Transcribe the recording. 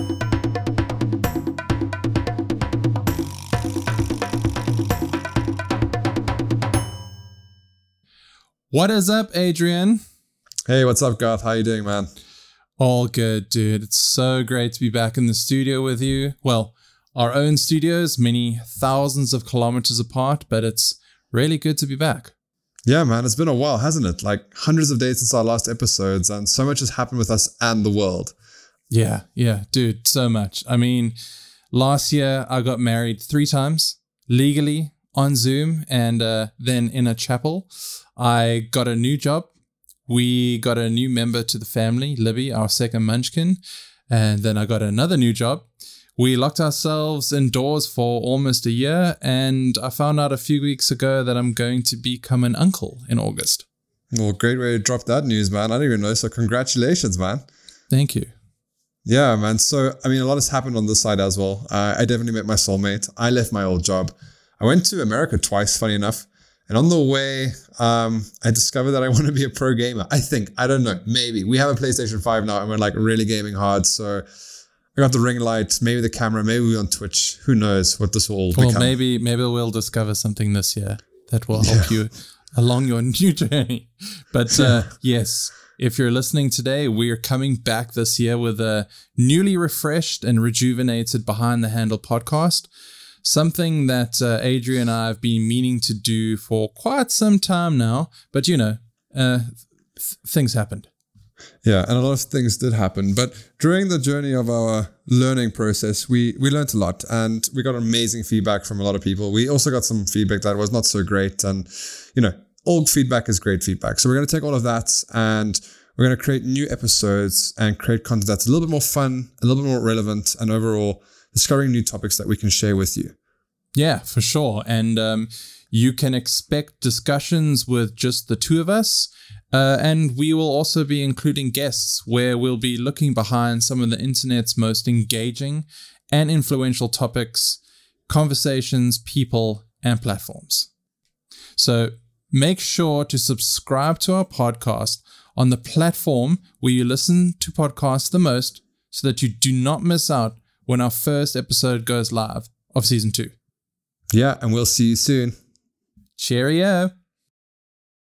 What is up, Adrian? Hey, what's up, Garth? How you doing, man? All good, dude. It's so great to be back in the studio with you. Well, our own studios, many thousands of kilometers apart, but it's really good to be back. Yeah, man, it's been a while, hasn't it? Like hundreds of days since our last episodes, and so much has happened with us and the world. Yeah, dude, so much. I mean, last year I got married 3 times, legally, on Zoom, and then in a chapel. I got a new job. We got a new member to the family, Libby, our second munchkin. And then I got another new job. We locked ourselves indoors for almost a year. And I found out a few weeks ago that I'm going to become an uncle in August. Well, great way to drop that news, man. I didn't even know. So congratulations, man. Thank you. Yeah, man. So, I mean, a lot has happened on this side as well. I definitely met my soulmate. I left my old job. I went to America twice, funny enough. And on the way, I discovered that I want to be a pro gamer. I don't know, maybe. We have a PlayStation 5 now and we're like really gaming hard. So I got the ring light, maybe the camera, maybe we're on Twitch. Who knows what this will become. Well, maybe we'll discover something this year that will help you along your new journey. But yes, if you're listening today, we're coming back this year with a newly refreshed and rejuvenated Behind the Handle podcast. Something that Adrian and I have been meaning to do for quite some time now, but things happened. Yeah, and a lot of things did happen. But during the journey of our learning process, we learned a lot and we got amazing feedback from a lot of people. We also got some feedback that was not so great. And, all feedback is great feedback. So we're going to take all of that and we're going to create new episodes and create content that's a little bit more fun, a little bit more relevant, and overall discovering new topics that we can share with you. Yeah, for sure. And you can expect discussions with just the two of us. And we will also be including guests where we'll be looking behind some of the internet's most engaging and influential topics, conversations, people, and platforms. So make sure to subscribe to our podcast on the platform where you listen to podcasts the most so that you do not miss out when our first episode goes live of season 2. Yeah, and we'll see you soon. Cheerio.